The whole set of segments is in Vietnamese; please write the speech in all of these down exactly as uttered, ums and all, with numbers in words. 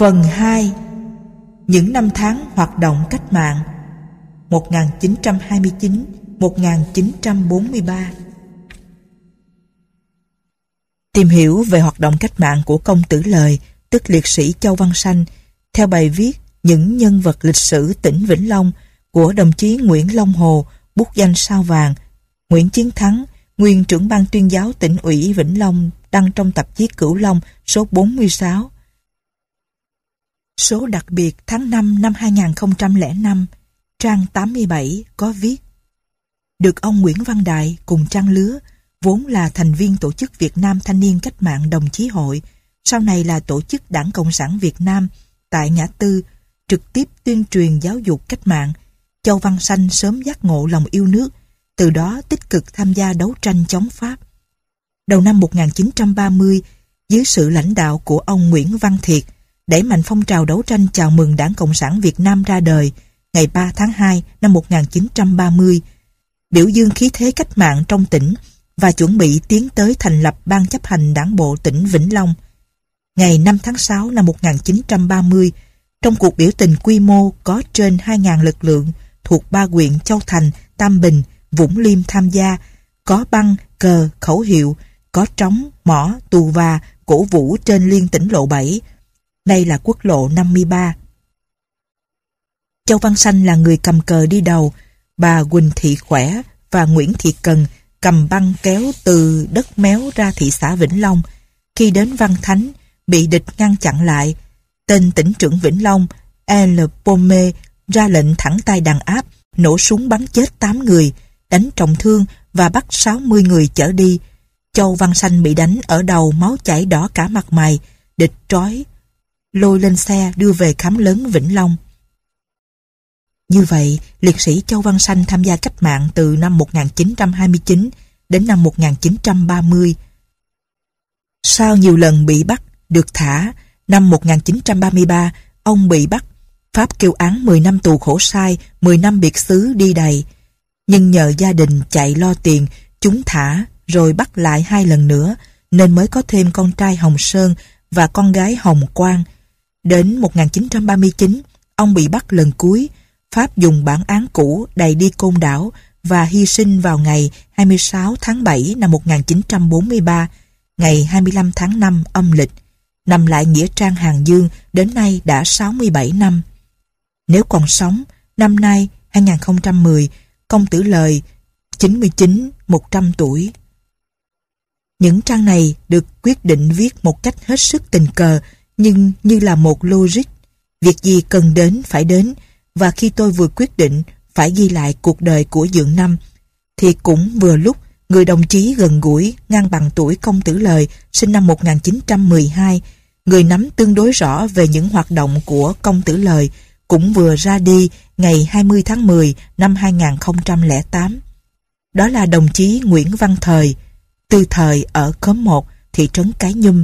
Phần hai. Những năm tháng hoạt động cách mạng một nghìn chín trăm hai mươi chín đến một nghìn chín trăm bốn mươi ba. Tìm hiểu về hoạt động cách mạng của công tử Lời, tức liệt sĩ Châu Văn Sanh, theo bài viết Những nhân vật lịch sử tỉnh Vĩnh Long của đồng chí Nguyễn Long Hồ, bút danh sao vàng, Nguyễn Chiến Thắng, nguyên trưởng ban tuyên giáo tỉnh ủy Vĩnh Long, đăng trong tạp chí Cửu Long số bốn mươi sáu. Số đặc biệt tháng năm năm hai nghìn không trăm lẻ năm, trang tám mươi bảy có viết: được ông Nguyễn Văn Đại cùng trang lứa, vốn là thành viên tổ chức Việt Nam Thanh niên Cách mạng Đồng chí hội, sau này là tổ chức Đảng Cộng sản Việt Nam, tại Ngã Tư, trực tiếp tuyên truyền giáo dục cách mạng. Châu Văn Sanh sớm giác ngộ lòng yêu nước, từ đó tích cực tham gia đấu tranh chống Pháp. Đầu năm một nghìn chín trăm ba mươi, dưới sự lãnh đạo của ông Nguyễn Văn Thiệt, đẩy mạnh phong trào đấu tranh chào mừng Đảng Cộng sản Việt Nam ra đời ngày ba tháng hai năm một nghìn chín trăm ba mươi, biểu dương khí thế cách mạng trong tỉnh và chuẩn bị tiến tới thành lập Ban chấp hành Đảng bộ tỉnh Vĩnh Long. Ngày năm tháng sáu năm một nghìn chín trăm ba mươi, trong cuộc biểu tình quy mô có trên hai nghìn lực lượng thuộc ba huyện Châu Thành, Tam Bình, Vũng Liêm tham gia, có băng, cờ, khẩu hiệu, có trống, mõ, tù và, cổ vũ trên liên tỉnh lộ bảy. Đây là quốc lộ năm mươi ba. Châu Văn Sanh là người cầm cờ đi đầu, bà Quỳnh Thị Khỏe và Nguyễn Thị Cần cầm băng kéo từ đất Méo ra thị xã Vĩnh Long. Khi đến Văn Thánh, bị địch ngăn chặn lại. Tên tỉnh trưởng Vĩnh Long, L. Pome, ra lệnh thẳng tay đàn áp, nổ súng bắn chết tám người, đánh trọng thương và bắt sáu mươi người chở đi. Châu Văn Sanh bị đánh ở đầu, máu chảy đỏ cả mặt mày, địch trói, lôi lên xe đưa về khám lớn Vĩnh Long. Như vậy, liệt sĩ Châu Văn Sanh tham gia cách mạng từ năm một nghìn chín trăm hai mươi chín đến năm một nghìn chín trăm ba mươi. Sau nhiều lần bị bắt, được thả, năm một nghìn chín trăm ba mươi ba, ông bị bắt. Pháp kêu án mười năm tù khổ sai, mười năm biệt xứ đi đầy. Nhưng nhờ gia đình chạy lo tiền, chúng thả, rồi bắt lại hai lần nữa, nên mới có thêm con trai Hồng Sơn và con gái Hồng Quang. Đến một nghìn chín trăm ba mươi chín, ông bị bắt lần cuối. Pháp dùng bản án cũ đày đi Côn Đảo và hy sinh vào ngày hai mươi sáu tháng bảy năm một nghìn chín trăm bốn mươi ba, ngày hai mươi lăm tháng năm âm lịch. Nằm lại nghĩa trang Hàng Dương, đến nay đã sáu mươi bảy năm. Nếu còn sống, năm nay hai nghìn không trăm mười, công tử Lời chín mươi chín, một trăm tuổi. Những trang này được quyết định viết một cách hết sức tình cờ, nhưng như là một logic. Việc gì cần đến phải đến, và khi tôi vừa quyết định phải ghi lại cuộc đời của Dượng Năm, thì cũng vừa lúc người đồng chí gần gũi ngang bằng tuổi công tử Lời, sinh năm một nghìn chín trăm mười hai, người nắm tương đối rõ về những hoạt động của công tử Lời, cũng vừa ra đi ngày hai mươi tháng mười năm hai nghìn không trăm lẻ tám. Đó là đồng chí Nguyễn Văn Thời, Tư Thời ở khóm một, thị trấn Cái Nhum.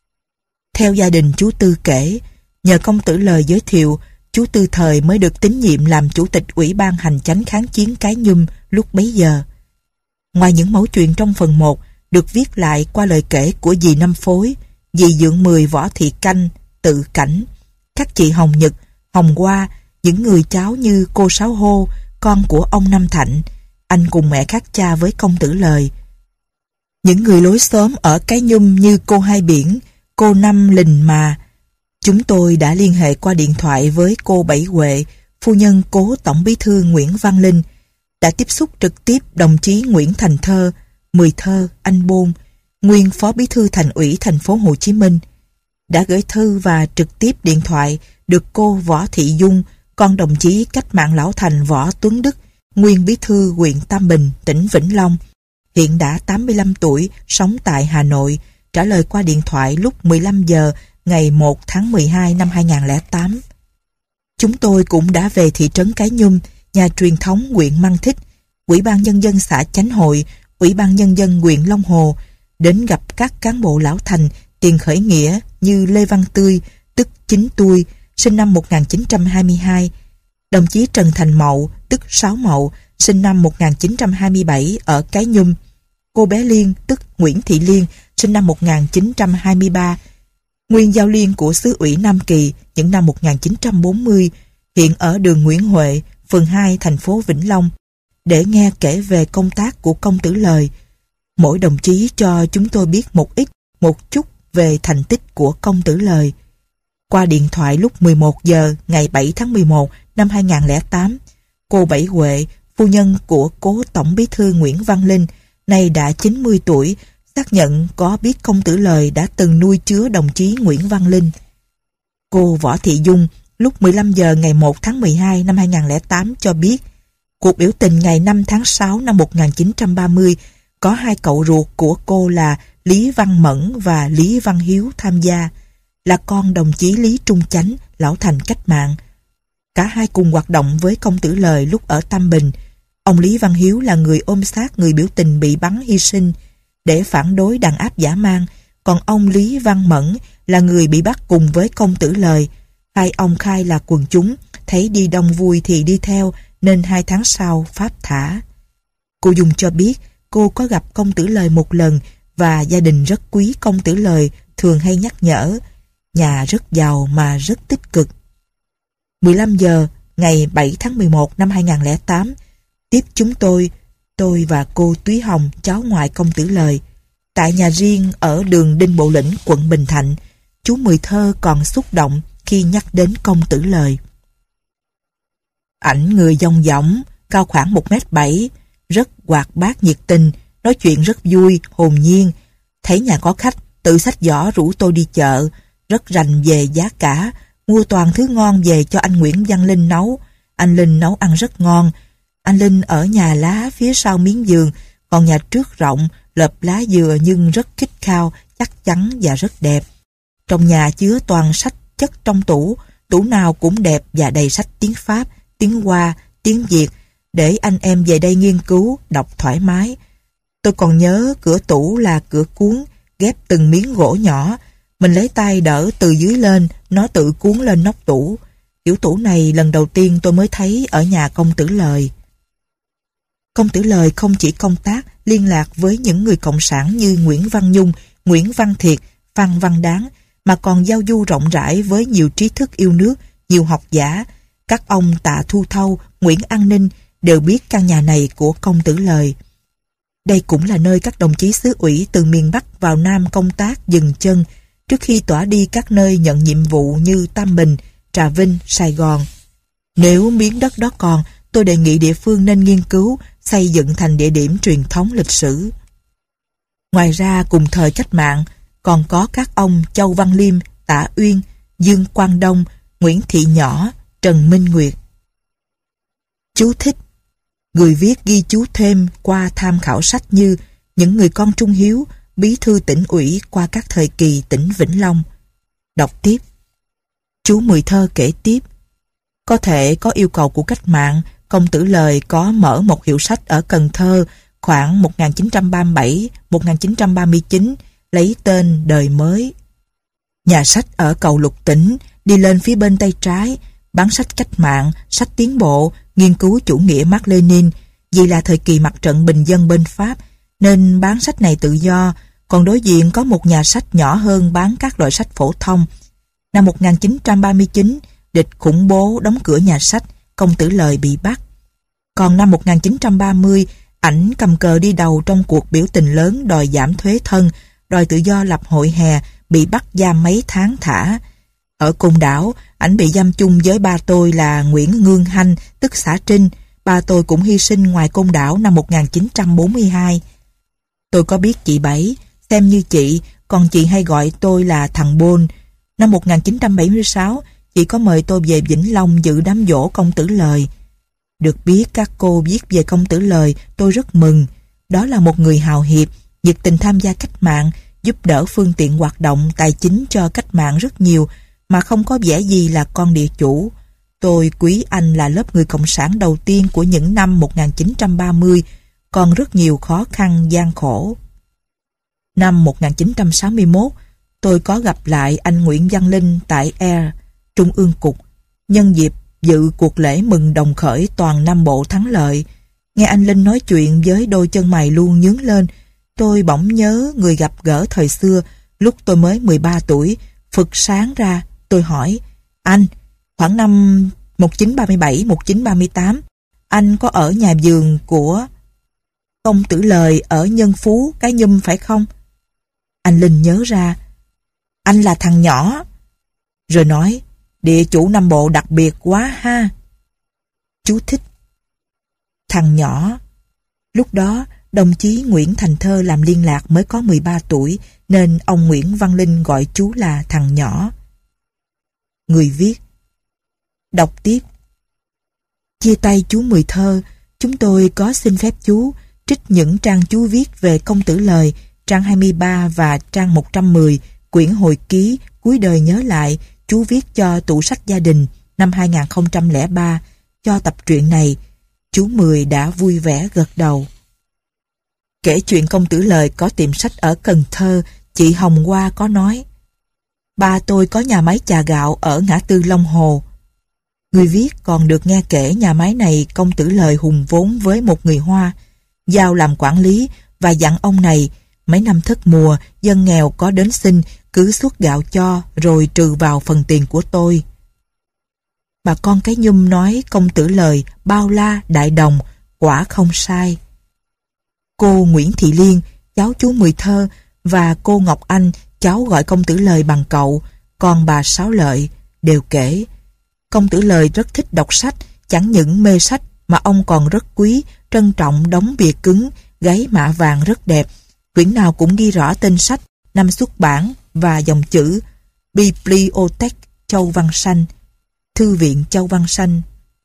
Theo gia đình chú Tư kể, nhờ công tử Lời giới thiệu, chú Tư Thời mới được tín nhiệm làm chủ tịch Ủy ban Hành chánh kháng chiến Cái Nhum lúc bấy giờ. Ngoài những mẩu chuyện trong phần một được viết lại qua lời kể của dì Năm Phối, dì Dượng Mười Võ Thị Canh, Tự Cảnh, các chị Hồng Nhật, Hồng Hoa, những người cháu như cô Sáu Hô, con của ông Năm Thạnh, anh cùng mẹ khác cha với công tử Lời. Những người lối xóm ở Cái Nhum như cô Hai Biển, cô Năm Lình Mà. Chúng tôi đã liên hệ qua điện thoại với cô Bảy Huệ, phu nhân cố Tổng Bí thư Nguyễn Văn Linh, đã tiếp xúc trực tiếp đồng chí Nguyễn Thành Thơ, Mười Thơ, Anh Bôn, nguyên Phó Bí thư Thành ủy thành phố Hồ Chí Minh, đã gửi thư và trực tiếp điện thoại được cô Võ Thị Dung, con đồng chí cách mạng lão thành Võ Tuấn Đức, nguyên Bí thư huyện Tam Bình, tỉnh Vĩnh Long, hiện đã tám mươi lăm tuổi, sống tại Hà Nội, trả lời qua điện thoại lúc mười lăm giờ ngày một tháng mười hai năm hai nghìn không trăm lẻ tám. Chúng tôi cũng đã về thị trấn Cái Nhum, nhà truyền thống huyện Măng Thích, Ủy ban Nhân dân xã Chánh Hội, Ủy ban Nhân dân huyện Long Hồ, đến gặp các cán bộ lão thành tiền khởi nghĩa như Lê Văn Tươi, tức Chính Tui, sinh năm một nghìn chín trăm hai mươi hai, đồng chí Trần Thành Mậu, tức Sáu Mậu, sinh năm một nghìn chín trăm hai mươi bảy ở Cái Nhum, cô bé Liên, tức Nguyễn Thị Liên, sinh năm một nghìn chín trăm hai mươi ba, Nguyên giao liên của xứ ủy Nam Kỳ những năm một nghìn chín trăm bốn mươi, hiện ở đường Nguyễn Huệ, phường hai, thành phố Vĩnh Long, để nghe kể về công tác của công tử Lời. Mỗi đồng chí cho chúng tôi biết một ít, một chút về thành tích của công tử Lời. Qua điện thoại lúc mười một giờ ngày bảy tháng mười một năm hai nghìn không trăm lẻ tám, cô Bảy Huệ, phu nhân của cố Tổng Bí thư Nguyễn Văn Linh, nay đã chín mươi tuổi, xác nhận có biết công tử Lời đã từng nuôi chứa đồng chí Nguyễn Văn Linh. Cô Võ Thị Dung lúc mười lăm giờ ngày một tháng mười hai năm hai nghìn không trăm lẻ tám cho biết cuộc biểu tình ngày năm tháng sáu năm một nghìn chín trăm ba mươi có hai cậu ruột của cô là Lý Văn Mẫn và Lý Văn Hiếu tham gia, là con đồng chí Lý Trung Chánh, lão thành cách mạng. Cả hai cùng hoạt động với công tử Lời lúc ở Tam Bình. Ông Lý Văn Hiếu là người ôm sát người biểu tình bị bắn hy sinh để phản đối đàn áp dã man, còn ông Lý Văn Mẫn là người bị bắt cùng với công tử Lời. Hai ông khai là quần chúng, thấy đi đông vui thì đi theo, nên hai tháng sau pháp thả. Cô Dung cho biết cô có gặp công tử Lời một lần và gia đình rất quý công tử Lời, thường hay nhắc nhở. Nhà rất giàu mà rất tích cực. mười lăm giờ ngày bảy tháng mười một năm hai nghìn không trăm lẻ tám, tiếp chúng tôi, tôi và cô Túy Hồng, cháu ngoại công tử Lời, tại nhà riêng ở đường Đinh Bộ Lĩnh, quận Bình Thạnh. Chú Mười Thơ còn xúc động khi nhắc đến công tử Lời. Ảnh người dong dỏng, cao khoảng một mét bảy, rất hoạt bát nhiệt tình, nói chuyện rất vui, hồn nhiên. Thấy nhà có khách, tự xách giỏ rủ tôi đi chợ, rất rành về giá cả, mua toàn thứ ngon về cho anh Nguyễn Văn Linh nấu. Anh Linh nấu ăn rất ngon. Anh Linh ở nhà lá phía sau miếng giường, còn nhà trước rộng, lợp lá dừa nhưng rất khít khao, chắc chắn và rất đẹp. Trong nhà chứa toàn sách chất trong tủ, tủ nào cũng đẹp và đầy sách tiếng Pháp, tiếng Hoa, tiếng Việt, để anh em về đây nghiên cứu, đọc thoải mái. Tôi còn nhớ cửa tủ là cửa cuốn, ghép từng miếng gỗ nhỏ, mình lấy tay đỡ từ dưới lên, nó tự cuốn lên nóc tủ. Kiểu tủ này lần đầu tiên tôi mới thấy ở nhà công tử Lời. Công tử Lời không chỉ công tác, liên lạc với những người cộng sản như Nguyễn Văn Nhung, Nguyễn Văn Thiệt, Phan Văn Đáng, mà còn giao du rộng rãi với nhiều trí thức yêu nước, nhiều học giả. Các ông Tạ Thu Thâu, Nguyễn An Ninh đều biết căn nhà này của công tử Lời. Đây cũng là nơi các đồng chí xứ ủy từ miền Bắc vào Nam công tác dừng chân, trước khi tỏa đi các nơi nhận nhiệm vụ như Tam Bình, Trà Vinh, Sài Gòn. Nếu miếng đất đó còn, tôi đề nghị địa phương nên nghiên cứu, xây dựng thành địa điểm truyền thống lịch sử. Ngoài ra, cùng thời cách mạng, còn có các ông Châu Văn Liêm, Tạ Uyên, Dương Quang Đông, Nguyễn Thị Nhỏ, Trần Minh Nguyệt. Chú thích: người viết ghi chú thêm qua tham khảo sách như Những người con trung hiếu, Bí thư tỉnh ủy qua các thời kỳ tỉnh Vĩnh Long. Đọc tiếp. Chú Mười Thơ kể tiếp: có thể có yêu cầu của cách mạng, công tử Lời có mở một hiệu sách ở Cần Thơ khoảng một nghìn chín trăm ba mươi bảy đến một nghìn chín trăm ba mươi chín, lấy tên Đời Mới. Nhà sách ở cầu Lục Tỉnh, đi lên phía bên tay trái, bán sách cách mạng, sách tiến bộ, nghiên cứu chủ nghĩa Mác Lênin. Vì là thời kỳ mặt trận bình dân bên Pháp, nên bán sách này tự do, còn đối diện có một nhà sách nhỏ hơn bán các loại sách phổ thông. Năm một nghìn chín trăm ba mươi chín, địch khủng bố đóng cửa nhà sách, công tử Lời bị bắt. Còn năm một nghìn chín trăm ba mươi, ảnh cầm cờ đi đầu trong cuộc biểu tình lớn đòi giảm thuế thân, đòi tự do lập hội hè, bị bắt giam mấy tháng thả. Ở Côn Đảo, ảnh bị giam chung với ba tôi là Nguyễn Ngương Hanh, tức xã Trinh. Ba tôi cũng hy sinh ngoài Côn Đảo năm một nghìn chín trăm bốn mươi hai. Tôi có biết chị Bảy, xem như chị, còn chị hay gọi tôi là thằng Bôn. Năm một nghìn chín trăm bảy mươi sáu, chị có mời tôi về Vĩnh Long dự đám giỗ công tử Lời. Được biết các cô viết về công tử Lời, tôi rất mừng. Đó là một người hào hiệp, nhiệt tình tham gia cách mạng, giúp đỡ phương tiện hoạt động tài chính cho cách mạng rất nhiều, mà không có vẻ gì là con địa chủ. Tôi quý anh là lớp người cộng sản đầu tiên của những năm một nghìn chín trăm ba mươi, còn rất nhiều khó khăn gian khổ. Năm một nghìn chín trăm sáu mươi mốt, tôi có gặp lại anh Nguyễn Văn Linh tại Air, Trung ương Cục, nhân dịp dự cuộc lễ mừng đồng khởi toàn Nam Bộ thắng lợi. Nghe anh Linh nói chuyện với đôi chân mày luôn nhướng lên, tôi bỗng nhớ người gặp gỡ thời xưa, lúc tôi mới mười ba tuổi, Phật sáng ra, tôi hỏi, anh, khoảng năm một nghìn chín trăm ba mươi bảy, một nghìn chín trăm ba mươi tám, anh có ở nhà vườn của công tử Lời ở Nhân Phú, Cái Nhum phải không? Anh Linh nhớ ra, anh là thằng nhỏ. Rồi nói, địa chủ Nam Bộ đặc biệt quá ha. Chú thích. Thằng nhỏ. Lúc đó, đồng chí Nguyễn Thành Thơ làm liên lạc mới có mười ba tuổi, nên ông Nguyễn Văn Linh gọi chú là thằng nhỏ. Người viết. Đọc tiếp. Chia tay chú Mười Thơ, chúng tôi có xin phép chú trích những trang chú viết về công tử Lời, trang hai mươi ba và trang một trăm mười, quyển hồi ký Cuối đời nhớ lại, chú viết cho tủ sách gia đình năm hai nghìn không trăm lẻ ba. Cho tập truyện này, chú Mười đã vui vẻ gật đầu. Kể chuyện công tử Lời có tiệm sách ở Cần Thơ, chị Hồng Hoa có nói, ba tôi có nhà máy chà gạo ở ngã tư Long Hồ. Người viết còn được nghe kể nhà máy này công tử Lời hùng vốn với một người Hoa, giao làm quản lý và dặn ông này, mấy năm thất mùa, dân nghèo có đến xin, cứ xuất gạo cho rồi trừ vào phần tiền của tôi. Bà con Cái Nhum nói công tử Lời bao la đại đồng, quả không sai. Cô Nguyễn Thị Liên, cháu chú Mười Thơ, và cô Ngọc Anh, cháu gọi công tử Lời bằng cậu, còn bà Sáu Lợi, đều kể. Công tử Lời rất thích đọc sách, chẳng những mê sách mà ông còn rất quý, trân trọng đóng bìa cứng, gáy mạ vàng rất đẹp. Quyển nào cũng ghi rõ tên sách, năm xuất bản và dòng chữ Bibliothèque Châu Văn Sanh, Thư viện Châu Văn Sanh.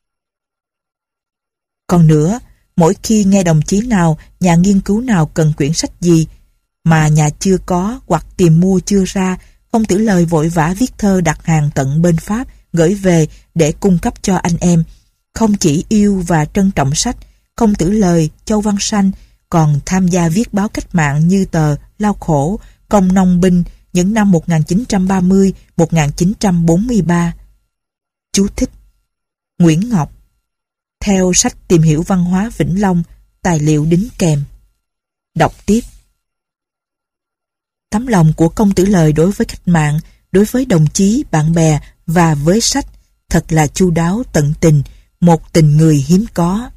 Còn nữa, mỗi khi nghe đồng chí nào, nhà nghiên cứu nào cần quyển sách gì mà nhà chưa có hoặc tìm mua chưa ra, công tử Lời vội vã viết thơ đặt hàng tận bên Pháp, gửi về để cung cấp cho anh em. Không chỉ yêu và trân trọng sách, công tử Lời, Châu Văn Sanh còn tham gia viết báo cách mạng như tờ Lao Khổ, Công Nông Binh những năm một nghìn chín trăm ba mươi đến một nghìn chín trăm bốn mươi ba. Chú thích. Nguyễn Ngọc. Theo sách Tìm hiểu văn hóa Vĩnh Long, tài liệu đính kèm. Đọc tiếp. Tấm lòng của công tử Lời đối với cách mạng, đối với đồng chí, bạn bè và với sách thật là chu đáo tận tình, một tình người hiếm có.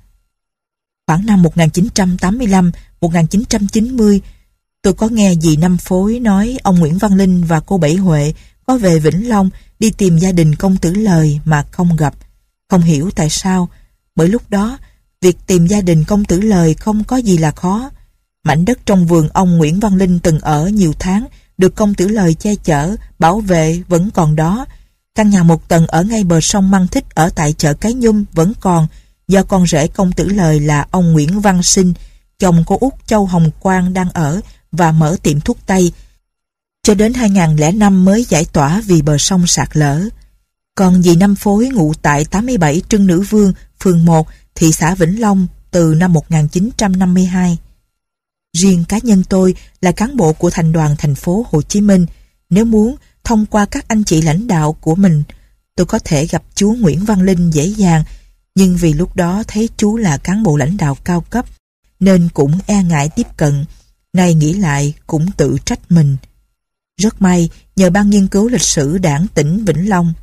Khoảng năm một nghìn chín trăm tám mươi lăm đến một nghìn chín trăm chín mươi, tôi có nghe dì Năm Phối nói ông Nguyễn Văn Linh và cô Bảy Huệ có về Vĩnh Long đi tìm gia đình công tử Lời mà không gặp. Không hiểu tại sao, bởi lúc đó việc tìm gia đình công tử Lời không có gì là khó. Mảnh đất trong vườn ông Nguyễn Văn Linh từng ở nhiều tháng được công tử Lời che chở, bảo vệ vẫn còn đó. Căn nhà một tầng ở ngay bờ sông Măng Thích ở tại chợ Cái Nhum vẫn còn, do con rể công tử Lời là ông Nguyễn Văn Sinh, chồng cô út Châu Hồng Quang đang ở và mở tiệm thuốc tây, cho đến hai nghìn không trăm lẻ năm mới giải tỏa vì bờ sông sạt lở. Còn dì Năm Phối ngụ tại tám mươi bảy Trưng Nữ Vương, phường một, thị xã Vĩnh Long từ năm một nghìn chín trăm năm mươi hai. Riêng cá nhân tôi là cán bộ của thành đoàn thành phố Hồ Chí Minh. Nếu muốn, thông qua các anh chị lãnh đạo của mình, tôi có thể gặp chú Nguyễn Văn Linh dễ dàng, nhưng vì lúc đó thấy chú là cán bộ lãnh đạo cao cấp, nên cũng e ngại tiếp cận. Nay nghĩ lại cũng tự trách mình. Rất may, nhờ ban nghiên cứu lịch sử đảng tỉnh Vĩnh Long,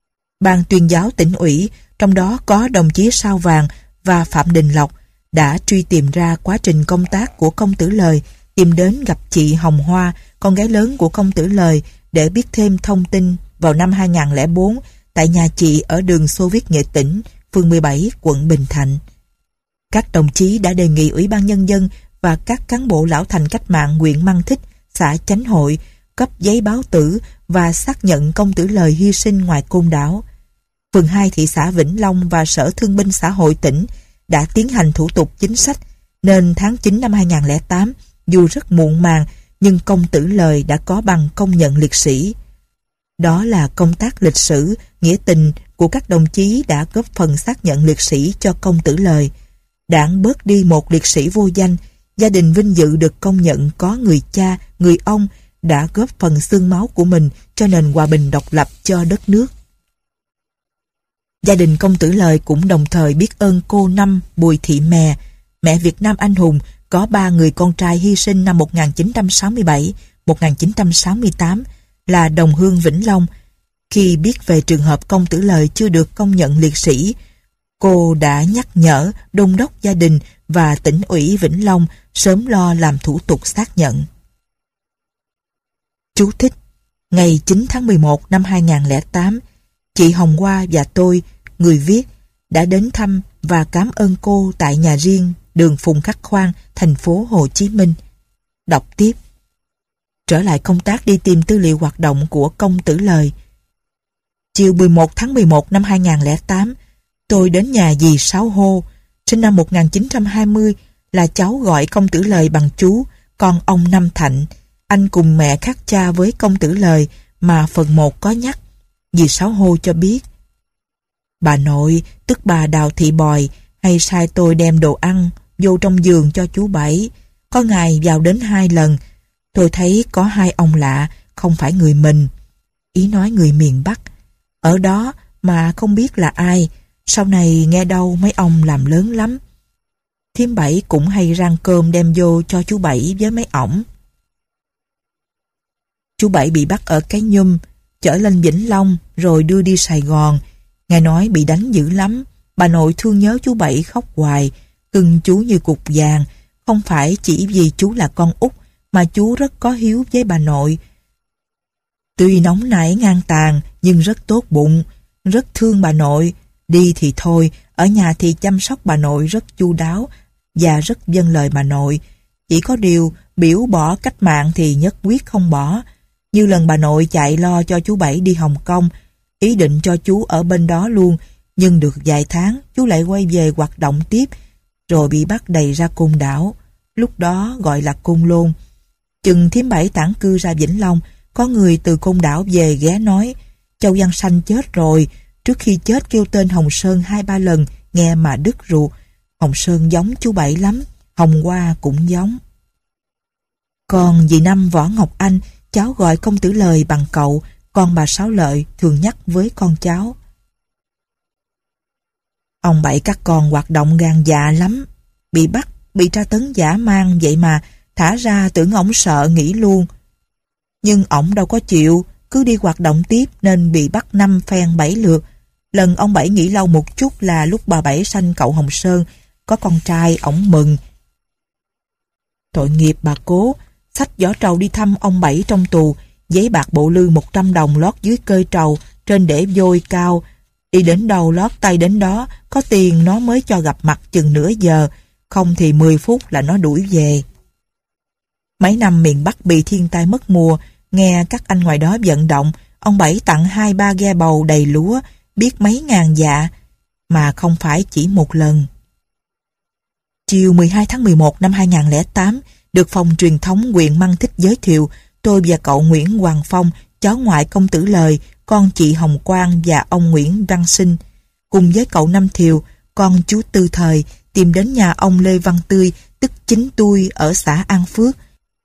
ban tuyên giáo tỉnh ủy, trong đó có đồng chí Sao Vàng và Phạm Đình Lộc, đã truy tìm ra quá trình công tác của công tử Lời, tìm đến gặp chị Hồng Hoa, con gái lớn của công tử Lời, để biết thêm thông tin vào năm hai nghìn không trăm lẻ bốn tại nhà chị ở đường Xô Viết Nghệ Tĩnh, phường mười bảy, quận Bình Thạnh. Các đồng chí đã đề nghị Ủy ban Nhân dân và các cán bộ lão thành cách mạng huyện Măng Thích, xã Chánh Hội cấp giấy báo tử và xác nhận công tử Lời hy sinh ngoài Côn Đảo. Phường hai thị xã Vĩnh Long và Sở Thương binh Xã hội tỉnh đã tiến hành thủ tục chính sách, nên tháng chín năm hai nghìn không trăm lẻ tám, dù rất muộn màng, nhưng công tử Lời đã có bằng công nhận liệt sĩ. Đó là công tác lịch sử, nghĩa tình của các đồng chí đã góp phần xác nhận liệt sĩ cho công tử Lời. Đảng bớt đi một liệt sĩ vô danh, gia đình vinh dự được công nhận có người cha, người ông đã góp phần xương máu của mình cho nền hòa bình độc lập cho đất nước. Gia đình công tử Lời cũng đồng thời biết ơn cô Năm Bùi Thị Mè, mẹ Việt Nam anh hùng, có ba người con trai hy sinh năm một nghìn chín trăm sáu mươi bảy, một nghìn chín trăm sáu mươi tám, là đồng hương Vĩnh Long. Khi biết về trường hợp công tử Lời chưa được công nhận liệt sĩ, cô đã nhắc nhở đôn đốc gia đình và tỉnh ủy Vĩnh Long sớm lo làm thủ tục xác nhận. Chú thích: ngày chín tháng mười một năm hai nghìn không trăm lẻ tám, chị Hồng Hoa và tôi, người viết, đã đến thăm và cảm ơn cô tại nhà riêng đường Phùng Khắc Khoan, thành phố Hồ Chí Minh. Đọc tiếp. Trở lại công tác đi tìm tư liệu hoạt động của công tử Lời. Chiều mười một tháng mười một năm hai nghìn không trăm lẻ tám, tôi đến nhà dì Sáu Hô, sinh năm một nghìn chín trăm hai mươi, là cháu gọi công tử Lời bằng chú, con ông Năm Thạnh. Anh cùng mẹ khác cha với công tử Lời mà phần một có nhắc. Dì Sáu Hô cho biết: bà nội, tức bà Đào Thị Bòi, hay sai tôi đem đồ ăn vô trong giường cho chú Bảy. Có ngày vào đến hai lần. Tôi thấy có hai ông lạ, không phải người mình. Ý nói người miền Bắc. Ở đó mà không biết là ai. Sau này nghe đâu mấy ông làm lớn lắm. Thím Bảy cũng hay rang cơm đem vô cho chú Bảy với mấy ổng. Chú Bảy bị bắt ở Cái Nhum, chở lên Vĩnh Long rồi đưa đi Sài Gòn. Nghe nói bị đánh dữ lắm. Bà nội thương nhớ chú Bảy khóc hoài, cưng chú như cục vàng. Không phải chỉ vì chú là con út, mà chú rất có hiếu với bà nội. Tuy nóng nảy ngang tàn, nhưng rất tốt bụng, rất thương bà nội. Đi thì thôi, ở nhà thì chăm sóc bà nội rất chu đáo và rất vâng lời bà nội. Chỉ có điều biểu bỏ cách mạng thì nhất quyết không bỏ. Như lần bà nội chạy lo cho chú Bảy đi Hồng Kông, ý định cho chú ở bên đó luôn, nhưng được vài tháng chú lại quay về hoạt động tiếp, rồi bị bắt đầy ra Côn Đảo, lúc đó gọi là Côn Lôn. Chừng thím Bảy tản cư ra Vĩnh Long, có người từ Côn Đảo về ghé nói: Châu Văn Sanh chết rồi, trước khi chết kêu tên Hồng Sơn hai ba lần, nghe mà đứt ruột. Hồng Sơn giống chú Bảy lắm, Hồng Hoa cũng giống. Còn dì Năm Võ Ngọc Anh, cháu gọi công tử Lời bằng cậu, con bà Sáu Lợi thường nhắc với con cháu. Ông Bảy các con hoạt động gan dạ lắm, bị bắt, bị tra tấn dã man, vậy mà thả ra tưởng ổng sợ nghỉ luôn. Nhưng ổng đâu có chịu, cứ đi hoạt động tiếp nên bị bắt năm phen bảy lượt. Lần ông Bảy nghỉ lâu một chút là lúc bà Bảy sanh cậu Hồng Sơn, có con trai, ổng mừng. Tội nghiệp bà Cố, xách giỏ trầu đi thăm ông Bảy trong tù, giấy bạc bộ lư một trăm đồng lót dưới cơi trầu, trên để vôi cao. Đi đến đâu lót tay đến đó, có tiền nó mới cho gặp mặt chừng nửa giờ, không thì mười phút là nó đuổi về. Mấy năm miền Bắc bị thiên tai mất mùa, nghe các anh ngoài đó vận động, ông Bảy tặng hai ba ghe bầu đầy lúa, biết mấy ngàn dạ, mà không phải chỉ một lần. Chiều mười hai tháng mười một năm hai nghìn không trăm lẻ tám, được phòng truyền thống huyện Măng Thích giới thiệu, tôi và cậu Nguyễn Hoàng Phong, cháu ngoại công tử Lời, con chị Hồng Quang và ông Nguyễn Văn Sinh, cùng với cậu Năm Thiều, con chú Tư Thời, tìm đến nhà ông Lê Văn Tươi, tức Chính Tui ở xã An Phước.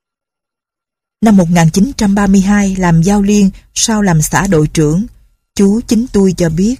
Năm một nghìn chín trăm ba mươi hai làm giao liên, sau làm xã đội trưởng. Chú Chính Tui cho biết: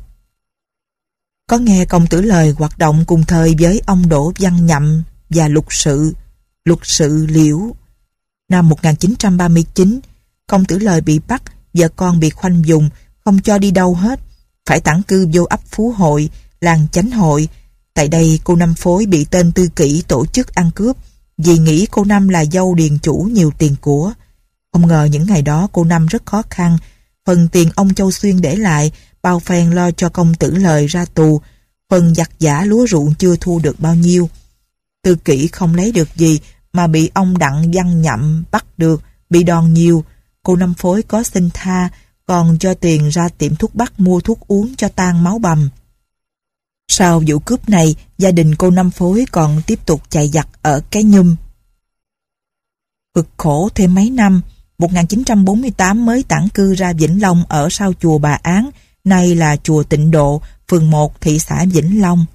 có nghe công tử Lời hoạt động cùng thời với ông Đỗ Văn Nhậm và luật sự, luật sự Liễu. Năm một nghìn chín trăm ba mươi chín, công tử Lời bị bắt, vợ con bị khoanh vùng, không cho đi đâu hết, phải tản cư vô ấp Phú Hội, làng Chánh Hội. Tại đây cô Năm Phối bị tên Tư Kỷ tổ chức ăn cướp, vì nghĩ cô Năm là dâu điền chủ nhiều tiền của. Không ngờ những ngày đó cô Năm rất khó khăn, phần tiền ông Châu Xuyên để lại, bao phen lo cho công tử Lời ra tù, phần giặt giã lúa ruộng chưa thu được bao nhiêu. Tư Kỷ không lấy được gì mà bị ông Đặng Văn Nhậm bắt được, bị đòn nhiều. Cô Năm Phối có xin tha, còn cho tiền ra tiệm thuốc bắc mua thuốc uống cho tan máu bầm. Sau vụ cướp này, gia đình cô Năm Phối còn tiếp tục chạy giặc ở Cái Nhum. Cực khổ thêm mấy năm, một nghìn chín trăm bốn mươi tám mới tản cư ra Vĩnh Long ở sau chùa Bà Án, nay là chùa Tịnh Độ, phường một, thị xã Vĩnh Long.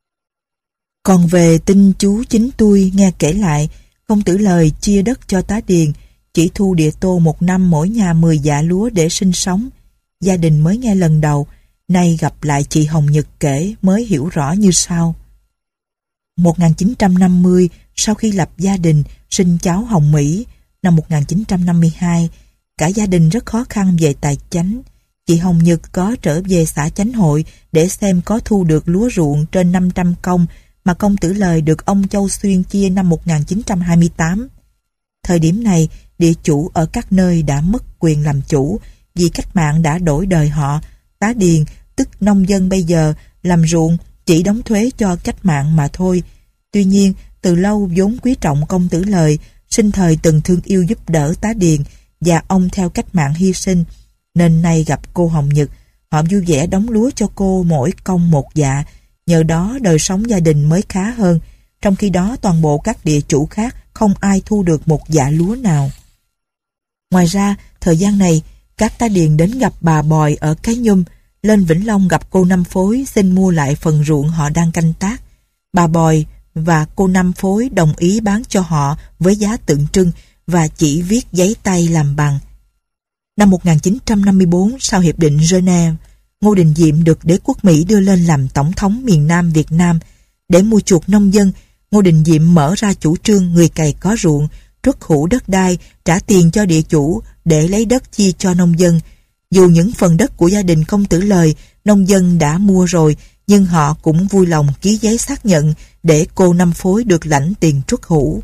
Còn về tin chú Chính Tui nghe kể lại, công tử Lời chia đất cho tá điền, chỉ thu địa tô một năm mỗi nhà mười dạ lúa để sinh sống. Gia đình mới nghe lần đầu, nay gặp lại chị Hồng Nhật kể mới hiểu rõ như sau. một nghìn chín trăm năm mươi, sau khi lập gia đình, sinh cháu Hồng Mỹ. Năm một nghìn chín trăm năm mươi hai, cả gia đình rất khó khăn về tài chánh. Chị Hồng Nhật có trở về xã Chánh Hội để xem có thu được lúa ruộng trên năm trăm công mà công Tử Lời được ông Châu Xuyên chia năm một nghìn chín trăm hai mươi tám. Thời điểm này, địa chủ ở các nơi đã mất quyền làm chủ vì cách mạng đã đổi đời họ. Tá điền, tức nông dân bây giờ, làm ruộng chỉ đóng thuế cho cách mạng mà thôi. Tuy nhiên, từ lâu vốn quý trọng công Tử Lời, sinh thời từng thương yêu giúp đỡ tá điền và ông theo cách mạng hy sinh, nên nay gặp cô Hồng Nhật, họ vui vẻ đóng lúa cho cô mỗi công một dạ. Nhờ đó đời sống gia đình mới khá hơn. Trong khi đó toàn bộ các địa chủ khác không ai thu được một dạ lúa nào. Ngoài ra, thời gian này, các tá điền đến gặp bà Bòi ở Cái Nhum, lên Vĩnh Long gặp cô Năm Phối xin mua lại phần ruộng họ đang canh tác. Bà Bòi và cô Năm Phối đồng ý bán cho họ với giá tượng trưng và chỉ viết giấy tay làm bằng. Năm một nghìn chín trăm năm mươi tư, sau Hiệp định Geneva, Ngô Đình Diệm được đế quốc Mỹ đưa lên làm tổng thống miền Nam Việt Nam. Để mua chuộc nông dân, Ngô Đình Diệm mở ra chủ trương người cày có ruộng, truất hữu đất đai, trả tiền cho địa chủ để lấy đất chia cho nông dân. Dù những phần đất của gia đình công Tử Lời, nông dân đã mua rồi, nhưng họ cũng vui lòng ký giấy xác nhận để cô Năm Phối được lãnh tiền truất hữu.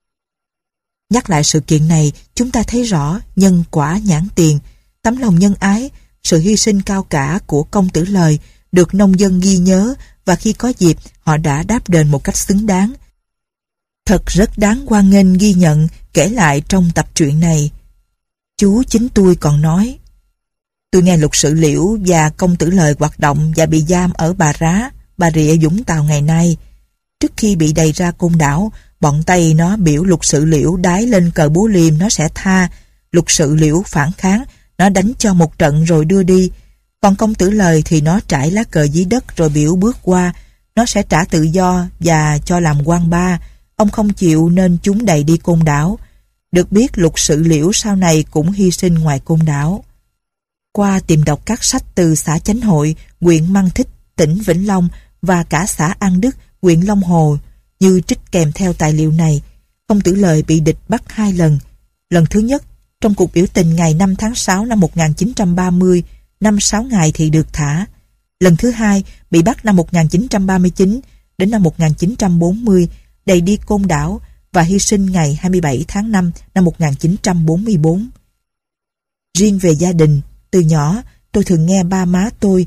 Nhắc lại sự kiện này, chúng ta thấy rõ nhân quả nhãn tiền, tấm lòng nhân ái, sự hy sinh cao cả của công Tử Lời được nông dân ghi nhớ, và khi có dịp họ đã đáp đền một cách xứng đáng. Thật rất đáng hoan nghênh ghi nhận, kể lại trong tập truyện này. Chú chính tôi còn nói: tôi nghe Lục Sự Liễu và công Tử Lời hoạt động và bị giam ở Bà Rá, Bà Rịa, Vũng Tàu ngày nay. Trước khi bị đầy ra Côn Đảo, bọn Tây nó biểu Lục Sự Liễu đái lên cờ Búa Liềm nó sẽ tha. Lục Sự Liễu phản kháng, nó đánh cho một trận rồi đưa đi. Còn công Tử Lời thì nó trải lá cờ dưới đất rồi biểu bước qua, nó sẽ trả tự do và cho làm quan ba. Ông không chịu nên chúng đẩy đi Côn Đảo. Được biết Lục Sự Liễu sau này cũng hy sinh ngoài Côn Đảo. Qua tìm đọc các sách từ xã Chánh Hội, huyện Măng Thích, tỉnh Vĩnh Long và cả xã An Đức, huyện Long Hồ, như trích kèm theo tài liệu này, công Tử Lời bị địch bắt hai lần. Lần thứ nhất, trong cuộc biểu tình ngày năm tháng sáu năm một nghìn chín trăm ba mươi, năm sáu ngày thì được thả. Lần thứ hai, bị bắt năm một nghìn chín trăm ba mươi chín đến năm một nghìn chín trăm bốn mươi, đầy đi Côn Đảo và hy sinh ngày hai mươi bảy tháng năm năm một nghìn chín trăm bốn mươi tư. Riêng về gia đình, từ nhỏ tôi thường nghe ba má tôi,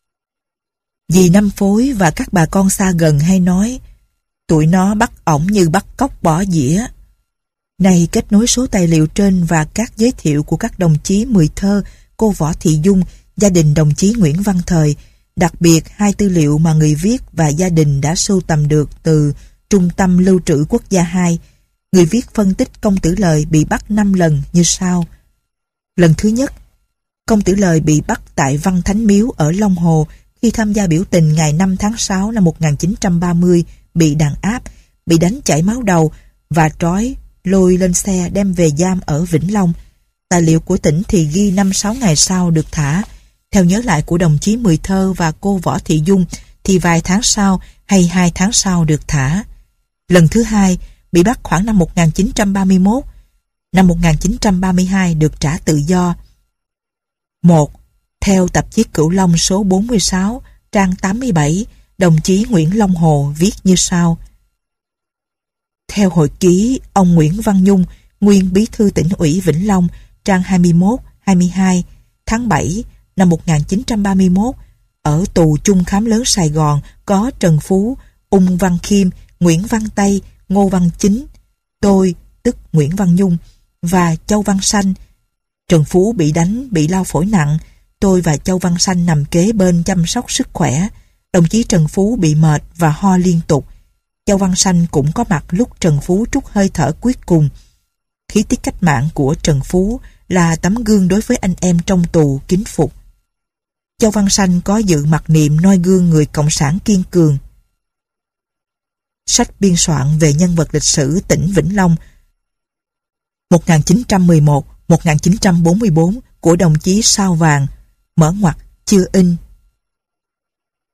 dì Năm Phối và các bà con xa gần hay nói: tụi nó bắt ổng như bắt cóc bỏ dĩa. Này kết nối số tài liệu trên và các giới thiệu của các đồng chí Mười Thơ, cô Võ Thị Dung, gia đình đồng chí Nguyễn Văn Thời, đặc biệt hai tư liệu mà người viết và gia đình đã sưu tầm được từ Trung tâm Lưu trữ Quốc gia hai. Người viết phân tích công Tử Lời bị bắt năm lần như sau. Lần thứ nhất, công Tử Lời bị bắt tại Văn Thánh Miếu ở Long Hồ khi tham gia biểu tình ngày năm tháng sáu năm một nghìn chín trăm ba mươi, bị đàn áp, bị đánh chảy máu đầu và trói, lôi lên xe đem về giam ở Vĩnh Long. Tài liệu của tỉnh thì ghi năm sáu ngày sau được thả. Theo nhớ lại của đồng chí Mười Thơ và cô Võ Thị Dung thì vài tháng sau hay hai tháng sau được thả. Lần thứ hai, bị bắt khoảng năm một nghìn chín trăm ba mươi mốt. Năm một nghìn chín trăm ba mươi hai được trả tự do. Một. Theo tạp chí Cửu Long số bốn mươi sáu, trang tám mươi bảy, đồng chí Nguyễn Long Hồ viết như sau. Theo hồi ký ông Nguyễn Văn Nhung, nguyên bí thư tỉnh ủy Vĩnh Long, trang hai mươi mốt, hai mươi hai, tháng bảy năm một nghìn chín trăm ba mươi mốt, ở tù Chung Khám Lớn Sài Gòn có Trần Phú, Ung Văn Khiêm, Nguyễn Văn Tây, Ngô Văn Chính, tôi, tức Nguyễn Văn Nhung, và Châu Văn Sanh. Trần Phú bị đánh, bị lao phổi nặng. Tôi và Châu Văn Sanh nằm kế bên chăm sóc sức khỏe. Đồng chí Trần Phú bị mệt và ho liên tục. Châu Văn Sanh cũng có mặt lúc Trần Phú trút hơi thở cuối cùng. Khí tiết cách mạng của Trần Phú là tấm gương đối với anh em trong tù kính phục. Châu Văn Sanh có dự mặc niệm noi gương người cộng sản kiên cường. Sách biên soạn về nhân vật lịch sử tỉnh Vĩnh Long một nghìn chín trăm mười một đến một nghìn chín trăm bốn mươi tư của đồng chí Sao Vàng, mở ngoặc, chưa in.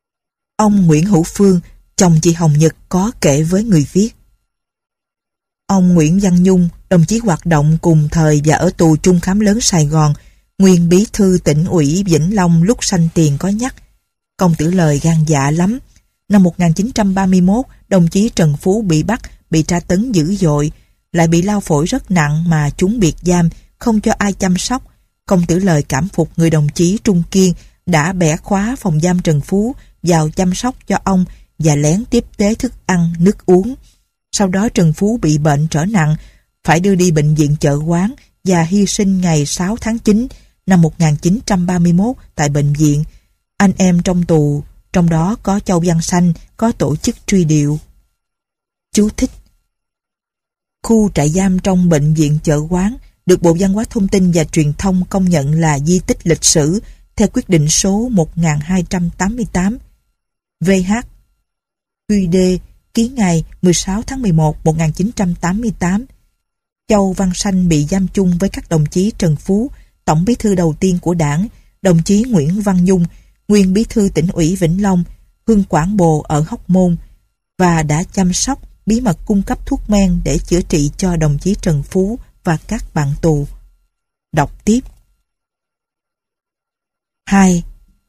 Ông Nguyễn Hữu Phương, chồng chị Hồng Nhật, có kể với người viết. ông Nguyễn Văn Nhung, đồng chí hoạt động cùng thời và ở tù Trung Khám Lớn Sài Gòn, nguyên bí thư tỉnh ủy Vĩnh Long lúc sanh tiền có nhắc. Công Tử Lời gan dạ lắm. Năm một nghìn chín trăm ba mươi mốt, đồng chí Trần Phú bị bắt, bị tra tấn dữ dội, lại bị lao phổi rất nặng mà chúng biệt giam, không cho ai chăm sóc. Công Tử Lời cảm phục người đồng chí Trung Kiên đã bẻ khóa phòng giam Trần Phú vào chăm sóc cho ông và lén tiếp tế thức ăn, nước uống. Sau đó Trần Phú bị bệnh trở nặng, phải đưa đi bệnh viện Chợ Quán và hy sinh ngày sáu tháng chín năm một nghìn chín trăm ba mươi mốt tại bệnh viện. Anh em trong tù, trong đó có Châu Văn Sanh, có tổ chức truy điệu. Chú thích: khu trại giam trong bệnh viện Chợ Quán được Bộ Văn hóa Thông tin và Truyền thông công nhận là di tích lịch sử theo quyết định số một nghìn hai trăm tám mươi tám vê hát quy đê ký ngày mười sáu tháng mười một năm một nghìn chín trăm tám mươi tám. Châu Văn Sanh bị giam chung với các đồng chí Trần Phú, tổng bí thư đầu tiên của Đảng, đồng chí Nguyễn Văn Nhung, nguyên bí thư tỉnh ủy Vĩnh Long, Hương Quảng Bồ ở Hóc Môn, và đã chăm sóc, bí mật cung cấp thuốc men để chữa trị cho đồng chí Trần Phú và các bạn tù. Đọc tiếp. hai.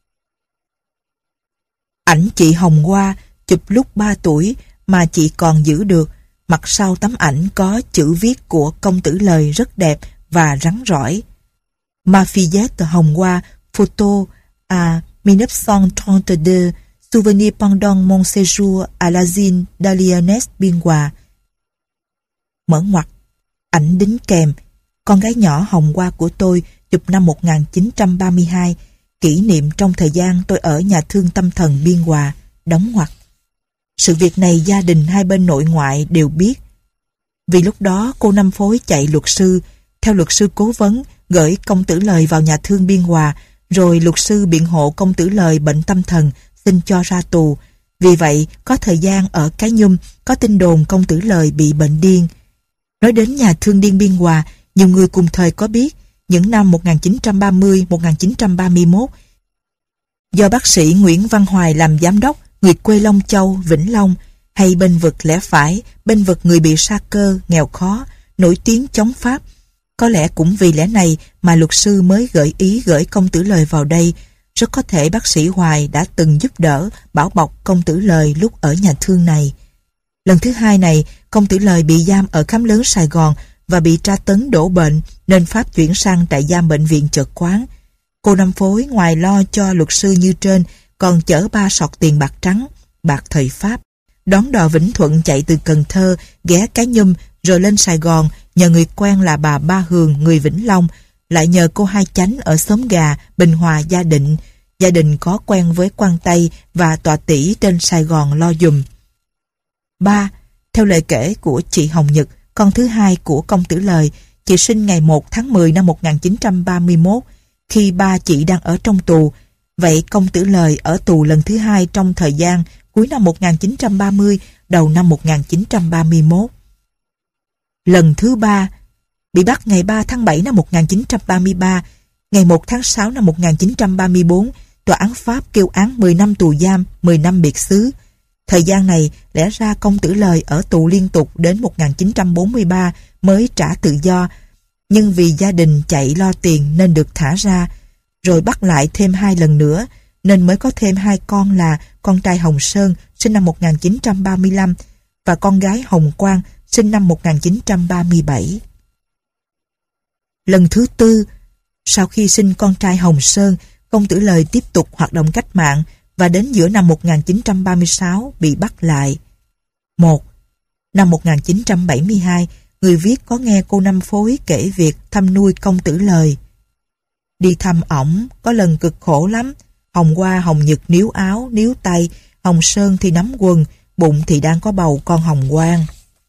Ảnh chị Hồng Hoa chụp lúc ba tuổi mà chị còn giữ được. Mặt sau tấm ảnh có chữ viết của Công Tử Lời rất đẹp và rắn rỏi. Ma fillette Hồng Hoa, photo à mille neuf cent trente-deux, souvenir pendant mon séjour à l'asile d'Aliénès Biên Hòa. Mở ngoặc, ảnh đính kèm. Con gái nhỏ Hồng Hoa của tôi chụp năm một nghìn chín trăm ba mươi hai, kỷ niệm trong thời gian tôi ở nhà thương tâm thần Biên Hòa. Đóng ngoặc. Sự việc này gia đình hai bên nội ngoại đều biết. Vì lúc đó cô Năm Phối chạy luật sư, theo luật sư cố vấn gửi Công Tử Lời vào nhà thương Biên Hòa, rồi luật sư biện hộ Công Tử Lời bệnh tâm thần xin cho ra tù. Vì vậy có thời gian ở Cái Nhum có tin đồn Công Tử Lời bị bệnh điên. Nói đến nhà thương điên Biên Hòa, nhiều người cùng thời có biết những năm một nghìn chín trăm ba mươi, một nghìn chín trăm ba mươi mốt, do bác sĩ Nguyễn Văn Hoài làm giám đốc, người quê Long Châu, Vĩnh Long, hay bên vực lẽ phải, bên vực người bị sa cơ, nghèo khó, nổi tiếng chống Pháp. Có lẽ cũng vì lẽ này mà luật sư mới gợi ý gửi Công Tử Lời vào đây. Rất có thể bác sĩ Hoài đã từng giúp đỡ, bảo bọc Công Tử Lời lúc ở nhà thương này. Lần thứ hai này, Công Tử Lời bị giam ở Khám Lớn Sài Gòn và bị tra tấn đổ bệnh, nên Pháp chuyển sang trại giam bệnh viện Chợ Quán. Cô Năm Phối ngoài lo cho luật sư như trên, còn chở ba sọt tiền bạc trắng, bạc thời Pháp, đón đò Vĩnh Thuận chạy từ Cần Thơ, ghé Cái Nhum, rồi lên Sài Gòn, nhờ người quen là bà Ba Hường, người Vĩnh Long, lại nhờ cô Hai Chánh ở xóm Gà, Bình Hòa Gia Định. Gia đình có quen với quan Tây và tọa tỷ trên Sài Gòn lo dùm. ba. Theo lời kể của chị Hồng Nhật, con thứ hai của Công Tử Lời, chị sinh ngày một tháng mười năm một nghìn chín trăm ba mươi mốt, khi ba chị đang ở trong tù. Vậy Công Tử Lời ở tù lần thứ hai trong thời gian cuối năm một nghìn chín trăm ba mươi, đầu năm một nghìn chín trăm ba mươi mốt. Lần thứ ba, bị bắt ngày ba tháng bảy năm một nghìn chín trăm ba mươi ba, ngày một tháng sáu năm một nghìn chín trăm ba mươi bốn, tòa án Pháp kêu án mười năm tù giam, mười năm biệt xứ. Thời gian này, lẽ ra Công Tử Lời ở tù liên tục đến một nghìn chín trăm bốn mươi ba mới trả tự do, nhưng vì gia đình chạy lo tiền nên được thả ra, rồi bắt lại thêm hai lần nữa, nên mới có thêm hai con là con trai Hồng Sơn sinh năm một nghìn chín trăm ba mươi lăm và con gái Hồng Quang sinh năm một nghìn chín trăm ba mươi bảy. Lần thứ tư, sau khi sinh con trai Hồng Sơn, Công Tử Lời tiếp tục hoạt động cách mạng và đến giữa năm một nghìn chín trăm ba mươi sáu bị bắt lại. một. Năm một nghìn chín trăm bảy mươi hai, người viết có nghe cô Năm Phối kể việc thăm nuôi Công Tử Lời. Đi thăm ổng, có lần cực khổ lắm. Hồng Hoa, Hồng Nhật níu áo, níu tay, Hồng Sơn thì nắm quần, bụng thì đang có bầu con Hồng Quang.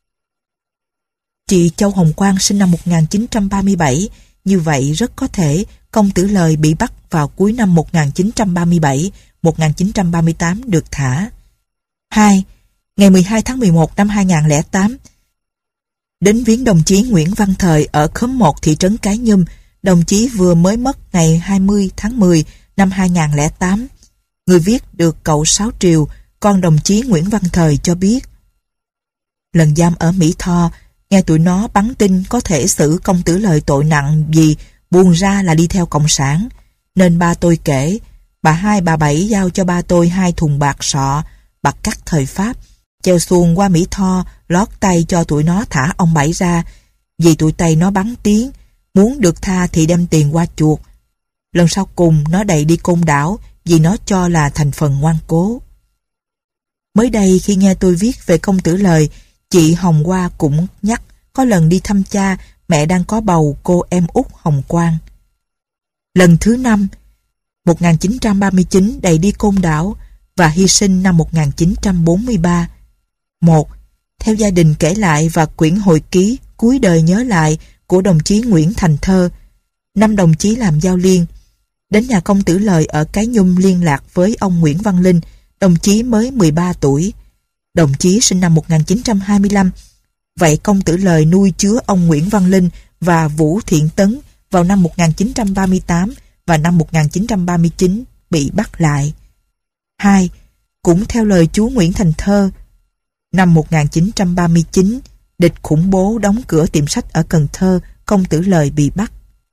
Chị Châu Hồng Quang sinh năm một nghìn chín trăm ba mươi bảy, như vậy rất có thể Công Tử Lời bị bắt vào cuối năm một nghìn chín trăm ba mươi bảy, một nghìn chín trăm ba mươi tám được thả. hai. Ngày mười hai tháng mười một năm hai nghìn không trăm lẻ tám, đến viếng đồng chí Nguyễn Văn Thời ở khóm một thị trấn Cái Nhum. Đồng chí vừa mới mất ngày hai mươi tháng mười năm hai nghìn không trăm lẻ tám. Người viết được cậu Sáu Triều, con đồng chí Nguyễn Văn Thời cho biết. Lần giam ở Mỹ Tho, Nghe tụi nó bắn tin có thể xử công tử Lời tội nặng vì buông ra là đi theo cộng sản. Nên ba tôi kể, bà hai bà bảy giao cho ba tôi hai thùng bạc sọ, bạc cắt thời Pháp, treo xuồng qua Mỹ Tho, lót tay cho tụi nó thả ông Bảy ra, vì tụi Tây nó bắn tiếng, muốn được tha thì đem tiền qua chuộc. Lần sau cùng nó đẩy đi Côn Đảo vì nó cho là thành phần ngoan cố. Mới đây khi nghe tôi viết về công tử Lời, chị Hồng Hoa cũng nhắc có lần đi thăm cha, mẹ đang có bầu cô em út Hồng Quang. Lần thứ năm, một nghìn chín trăm ba mươi chín đẩy đi Côn Đảo và hy sinh năm một nghìn chín trăm bốn mươi ba. Một, theo gia đình kể lại và quyển hồi ký cuối đời nhớ lại của đồng chí Nguyễn Thành Thơ, năm đồng chí làm giao liên. Đến nhà công tử Lời ở Cái Nhung liên lạc với ông Nguyễn Văn Linh, đồng chí mới mười ba tuổi. Đồng chí sinh năm một nghìn chín trăm hai mươi lăm. Vậy công tử Lời nuôi chứa ông Nguyễn Văn Linh và Vũ Thiện Tấn vào năm một nghìn chín trăm ba mươi tám và năm một nghìn chín trăm ba mươi chín bị bắt lại. Hai, cũng theo lời chú Nguyễn Thành Thơ, năm một nghìn chín trăm ba mươi chín, địch khủng bố đóng cửa tiệm sách ở Cần Thơ, công tử Lời bị bắt.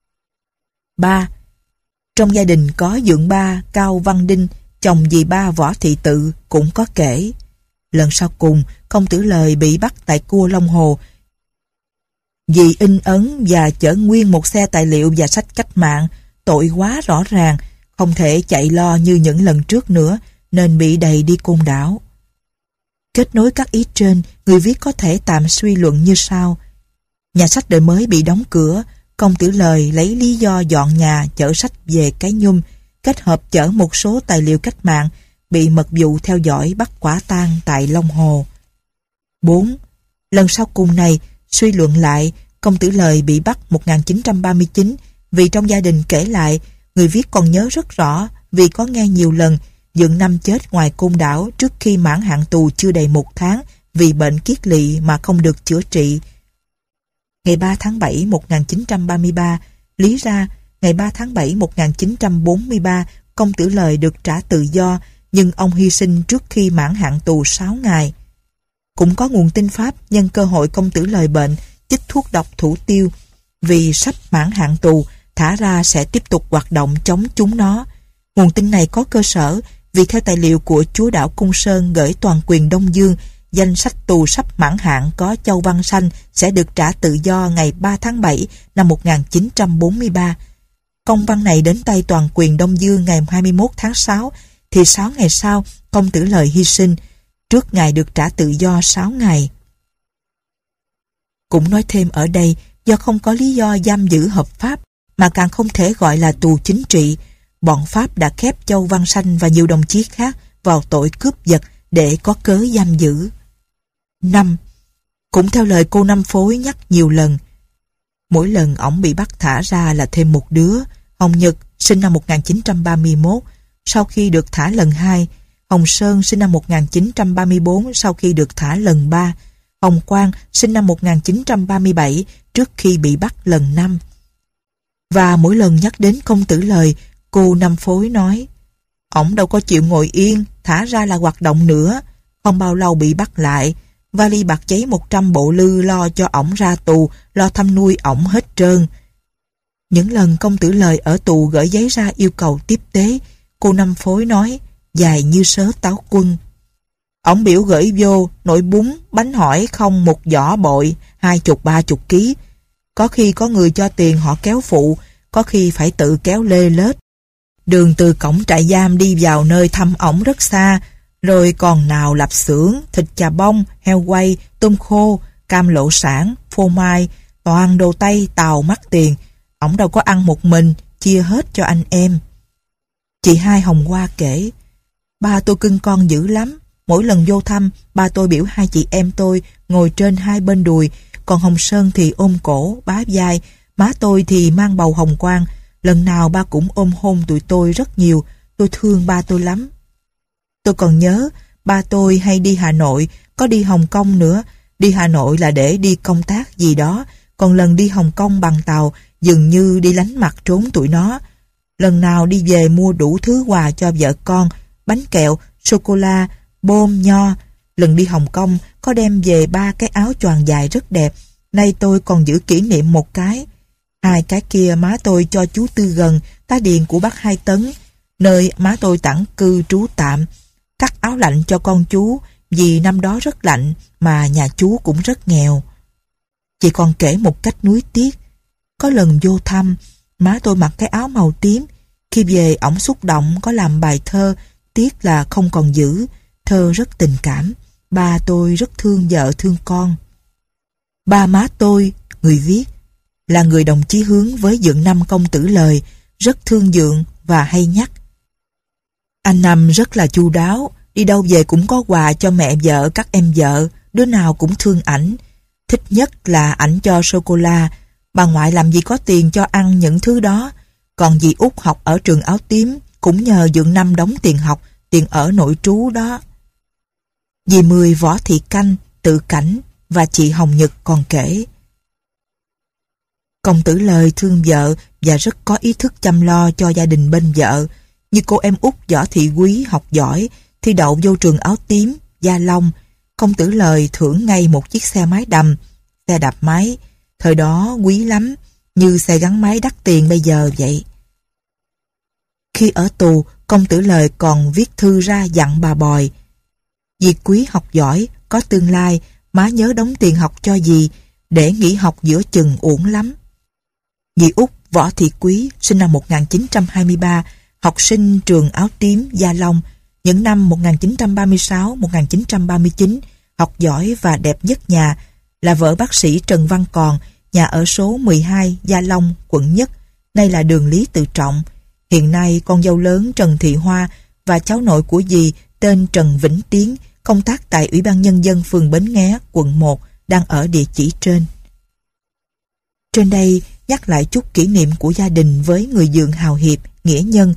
Ba, trong gia đình có dượng ba Cao Văn Đinh, chồng dì ba Võ Thị Tự cũng có kể. Lần sau cùng, công tử Lời bị bắt tại Cua Long Hồ vì in ấn và chở nguyên một xe tài liệu và sách cách mạng, tội quá rõ ràng, không thể chạy lo như những lần trước nữa, nên bị đày đi Côn Đảo. Kết nối các ý trên, người viết có thể tạm suy luận như sau. Nhà sách Đời Mới bị đóng cửa, công tử Lời lấy lý do dọn nhà chở sách về Cái Nhung, kết hợp chở một số tài liệu cách mạng, bị mật vụ theo dõi bắt quả tang tại Long Hồ. Bốn, lần sau cùng này, suy luận lại, công tử Lời bị bắt một nghìn chín trăm ba mươi chín vì trong gia đình kể lại, người viết còn nhớ rất rõ vì có nghe nhiều lần dượng năm chết ngoài Côn Đảo trước khi mãn hạn tù chưa đầy một tháng vì bệnh kiết lỵ mà không được chữa trị. Ngày ba tháng bảy một nghìn chín trăm ba mươi ba, lý ra ngày ba tháng bảy một nghìn chín trăm bốn mươi ba, công tử Lời được trả tự do, nhưng ông hy sinh trước khi mãn hạn tù sáu ngày. Cũng có nguồn tin Pháp nhân cơ hội công tử Lời bệnh chích thuốc độc thủ tiêu, vì sắp mãn hạn tù, thả ra sẽ tiếp tục hoạt động chống chúng nó. Nguồn tin này có cơ sở vì theo tài liệu của chúa đảo Cung Sơn gửi toàn quyền Đông Dương, danh sách tù sắp mãn hạn có Châu Văn Sanh sẽ được trả tự do ngày ba tháng bảy năm một nghìn chín trăm bốn mươi ba. Công văn này đến tay toàn quyền Đông Dương ngày hai mươi mốt tháng sáu, thì sáu ngày sau công tử Lời hy sinh, trước ngày được trả tự do sáu ngày. Cũng nói thêm ở đây, do không có lý do giam giữ hợp pháp, mà càng không thể gọi là tù chính trị, bọn Pháp đã khép Châu Văn Sanh và nhiều đồng chí khác vào tội cướp giật để có cớ giam giữ. Năm, cũng theo lời cô Năm Phối nhắc nhiều lần, mỗi lần ổng bị bắt thả ra là thêm một đứa. Hồng Nhật sinh năm một nghìn chín trăm ba mươi mốt, sau khi được thả lần hai. Hồng Sơn sinh năm một nghìn chín trăm ba mươi bốn, sau khi được thả lần ba. Hồng Quang sinh năm một nghìn chín trăm ba mươi bảy, trước khi bị bắt lần năm. Và mỗi lần nhắc đến công tử Lời, cô Năm Phối nói, ổng đâu có chịu ngồi yên, thả ra là hoạt động nữa. Không bao lâu bị bắt lại, vali bạc giấy một trăm bộ lư lo cho ổng ra tù, lo thăm nuôi ổng hết trơn. Những lần công tử Lời ở tù gửi giấy ra yêu cầu tiếp tế, cô Năm Phối nói, dài như sớ táo quân. Ổng biểu gửi vô nồi bún, bánh hỏi không một giỏ bội, hai chục ba chục ký. Có khi có người cho tiền họ kéo phụ, có khi phải tự kéo lê lết. Đường từ cổng trại giam đi vào nơi thăm ổng rất xa, rồi còn nào lạp xưởng, thịt chà bông, heo quay, tôm khô, cam lộ sản, phô mai, toàn đồ Tây Tàu mắc tiền. Ổng đâu có ăn một mình, chia hết cho anh em. Chị hai Hồng Hoa kể, ba tôi cưng con dữ lắm. Mỗi lần vô thăm, ba tôi biểu hai chị em tôi ngồi trên hai bên đùi, còn Hồng Sơn thì ôm cổ, bá vai, má tôi thì mang bầu Hồng Quang. Lần nào ba cũng ôm hôn tụi tôi rất nhiều, tôi thương ba tôi lắm. Tôi còn nhớ, ba tôi hay đi Hà Nội, có đi Hồng Kông nữa. Đi Hà Nội là để đi công tác gì đó, còn lần đi Hồng Kông bằng tàu, dường như đi lánh mặt trốn tụi nó. Lần nào đi về mua đủ thứ quà cho vợ con, bánh kẹo, sô-cô-la, bôm, nho. Lần đi Hồng Kông có đem về ba cái áo choàng dài rất đẹp, Nay tôi còn giữ kỷ niệm một cái. Hai cái kia má tôi cho chú Tư Gần, tá điền của bác Hai Tấn, nơi má tôi tản cư trú tạm, cắt áo lạnh cho con chú, vì năm đó rất lạnh mà nhà chú cũng rất nghèo. Chị còn kể một cách nuối tiếc. Có lần vô thăm, má tôi mặc cái áo màu tím. Khi về ổng xúc động có làm bài thơ, tiếc là không còn giữ. Thơ rất tình cảm. Ba tôi rất thương vợ thương con. Ba má tôi, người viết, là người đồng chí hướng với Dượng Năm công tử Lời, rất thương Dượng và hay nhắc. Anh Năm rất là chu đáo, đi đâu về cũng có quà cho mẹ vợ, các em vợ, đứa nào cũng thương ảnh. Thích nhất là ảnh cho sô-cô-la. Bà ngoại làm gì có tiền cho ăn những thứ đó. Còn dì Út học ở trường Áo Tím cũng nhờ Dượng Năm đóng tiền học, tiền ở nội trú đó. Dì Mười, Võ Thị Canh, Tự Cảnh và chị Hồng Nhật còn kể. Công tử Lời thương vợ và rất có ý thức chăm lo cho gia đình bên vợ. Như cô em út Võ Thị Quý học giỏi, thi đậu vô trường Áo Tím, Gia Long. Công tử Lời thưởng ngay một chiếc xe máy đầm, xe đạp máy. Thời đó quý lắm, như xe gắn máy đắt tiền bây giờ vậy. Khi ở tù, công tử Lời còn viết thư ra dặn bà Bòi. Dì Quý học giỏi, có tương lai, má nhớ đóng tiền học cho dì, để nghỉ học giữa chừng uổng lắm. Dì Út Võ Thị Quý, sinh năm một nghìn chín trăm hai mươi ba, học sinh trường Áo Tím, Gia Long, những năm một nghìn chín trăm ba mươi sáu đến một nghìn chín trăm ba mươi chín, học giỏi và đẹp nhất nhà, là vợ bác sĩ Trần Văn Còn, nhà ở số mười hai Gia Long, quận Nhất, nay là đường Lý Tự Trọng. Hiện nay con dâu lớn Trần Thị Hoa và cháu nội của dì tên Trần Vĩnh Tiến công tác tại Ủy ban Nhân dân phường Bến Nghé, quận một, đang ở địa chỉ trên. Trên đây nhắc lại chút kỷ niệm của gia đình với người dượng hào hiệp, nghĩa nhân,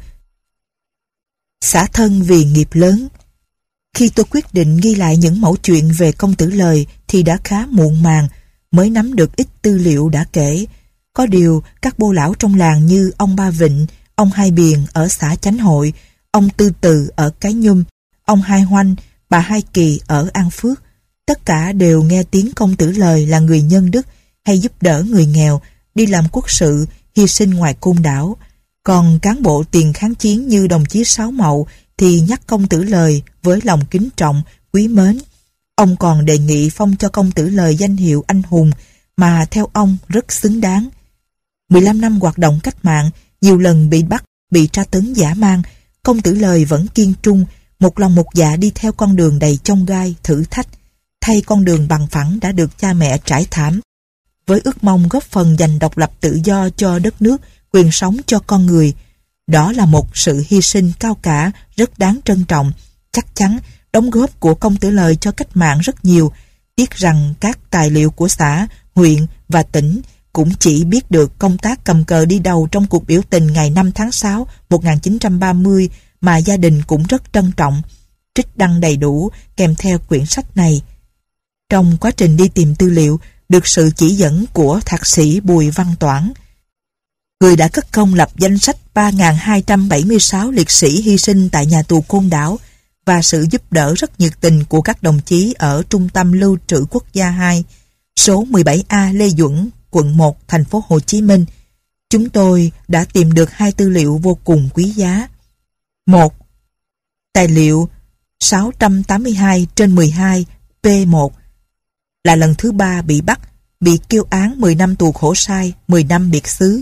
xả thân vì nghiệp lớn. Khi tôi quyết định ghi lại những mẩu chuyện về công tử Lời thì đã khá muộn màng, mới nắm được ít tư liệu đã kể. Có điều các bô lão trong làng như ông Ba Vịnh, ông Hai Biền ở xã Chánh Hội, ông Tư Từ ở Cái Nhum, ông Hai Hoanh, bà Hai Kỳ ở An Phước, tất cả đều nghe tiếng công tử Lời là người nhân đức, hay giúp đỡ người nghèo, đi làm quốc sự, hy sinh ngoài côn đảo. Còn cán bộ tiền kháng chiến như đồng chí Sáu Mậu thì nhắc công tử Lời với lòng kính trọng, quý mến. Ông còn đề nghị phong cho công tử Lời danh hiệu anh hùng mà theo ông rất xứng đáng. mười lăm năm hoạt động cách mạng, nhiều lần bị bắt, bị tra tấn dã man, công tử Lời vẫn kiên trung, một lòng một dạ đi theo con đường đầy chông gai, thử thách, thay con đường bằng phẳng đã được cha mẹ trải thảm, với ước mong góp phần giành độc lập tự do cho đất nước, quyền sống cho con người. Đó là một sự hy sinh cao cả, rất đáng trân trọng. Chắc chắn đóng góp của công tử Lời cho cách mạng rất nhiều. Tiếc rằng các tài liệu của xã, huyện và tỉnh cũng chỉ biết được công tác cầm cờ đi đầu trong cuộc biểu tình ngày năm tháng sáu năm một nghìn chín trăm ba mươi mà gia đình cũng rất trân trọng. Trích đăng đầy đủ kèm theo quyển sách này. Trong quá trình đi tìm tư liệu, được sự chỉ dẫn của thạc sĩ Bùi Văn Toản, người đã cất công lập danh sách ba nghìn hai trăm bảy mươi sáu liệt sĩ hy sinh tại nhà tù Côn Đảo và sự giúp đỡ rất nhiệt tình của các đồng chí ở Trung tâm Lưu trữ Quốc gia hai, số mười bảy A Lê Duẩn, quận một, thành phố Hồ Chí Minh, chúng tôi đã tìm được hai tư liệu vô cùng quý giá. Một, tài liệu sáu trăm tám mươi hai trên mười hai P một, là lần thứ ba bị bắt, bị kêu án mười năm tù khổ sai, mười năm biệt xứ.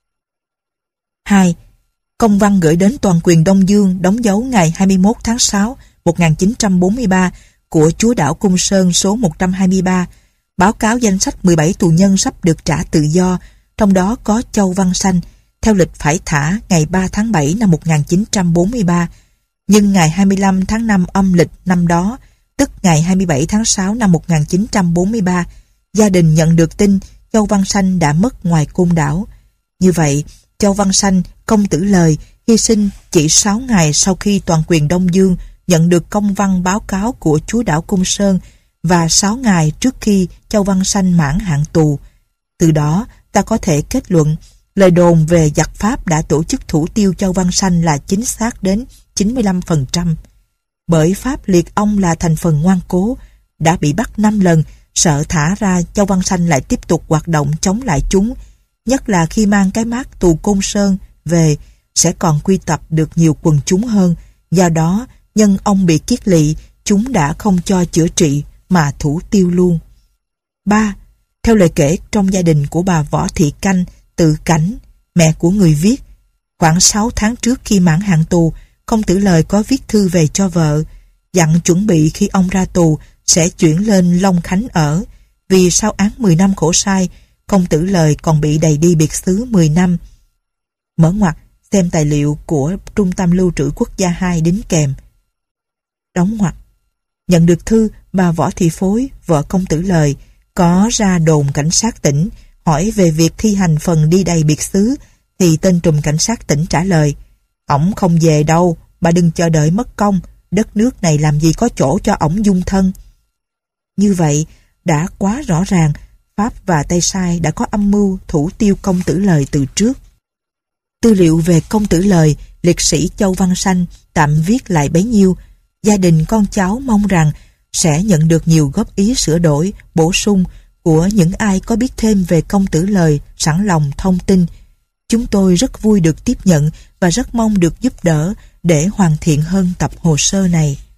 Hai, công văn gửi đến toàn quyền Đông Dương đóng dấu ngày hai mươi mốt tháng sáu năm một nghìn chín trăm bốn mươi ba của chúa đảo Cung Sơn số một trăm hai mươi ba, báo cáo danh sách mười bảy tù nhân sắp được trả tự do, trong đó có Châu Văn Sanh, theo lịch phải thả ngày ba tháng bảy năm một nghìn chín trăm bốn mươi ba, nhưng ngày hai mươi lăm tháng năm âm lịch năm đó, tức ngày hai mươi bảy tháng sáu năm một nghìn chín trăm bốn mươi ba, gia đình nhận được tin Châu Văn Sanh đã mất ngoài Côn Đảo. Như vậy, Châu Văn Sanh, công tử Lời, hy sinh chỉ sáu ngày sau khi toàn quyền Đông Dương nhận được công văn báo cáo của chúa đảo Cung Sơn và sáu ngày trước khi Châu Văn Sanh mãn hạn tù. Từ đó, ta có thể kết luận lời đồn về giặc Pháp đã tổ chức thủ tiêu Châu Văn Sanh là chính xác đến chín mươi lăm phần trăm. Bởi Pháp liệt ông là thành phần ngoan cố, đã bị bắt năm lần, sợ thả ra Châu Văn Sanh lại tiếp tục hoạt động chống lại chúng, nhất là khi mang cái mác tù Côn Sơn về sẽ còn quy tập được nhiều quần chúng hơn. Do đó, nhân ông bị kiết lỵ, chúng đã không cho chữa trị mà thủ tiêu luôn. ba. Theo lời kể trong gia đình của bà Võ Thị Canh, Tự Cảnh, mẹ của người viết, khoảng sáu tháng trước khi mãn hạn tù, Công Tử Lời có viết thư về cho vợ, dặn chuẩn bị khi ông ra tù sẽ chuyển lên Long Khánh ở, vì sau án mười năm khổ sai, Công Tử Lời còn bị đày đi biệt xứ mười năm. Mở ngoặc, xem tài liệu của Trung tâm Lưu trữ Quốc gia hai đính kèm. Đóng ngoặc. Nhận được thư, bà Võ Thị Phối, vợ Công Tử Lời, có ra đồn cảnh sát tỉnh hỏi về việc thi hành phần đi đày biệt xứ, thì tên trùm cảnh sát tỉnh trả lời: "Ổng không về đâu, bà đừng chờ đợi mất công, đất nước này làm gì có chỗ cho ổng dung thân." Như vậy, đã quá rõ ràng, Pháp và Tây Sai đã có âm mưu thủ tiêu Công Tử Lời từ trước. Tư liệu về Công Tử Lời, liệt sĩ Châu Văn Sanh tạm viết lại bấy nhiêu. Gia đình con cháu mong rằng sẽ nhận được nhiều góp ý sửa đổi, bổ sung của những ai có biết thêm về Công Tử Lời, sẵn lòng thông tin. Chúng tôi rất vui được tiếp nhận và rất mong được giúp đỡ để hoàn thiện hơn tập hồ sơ này.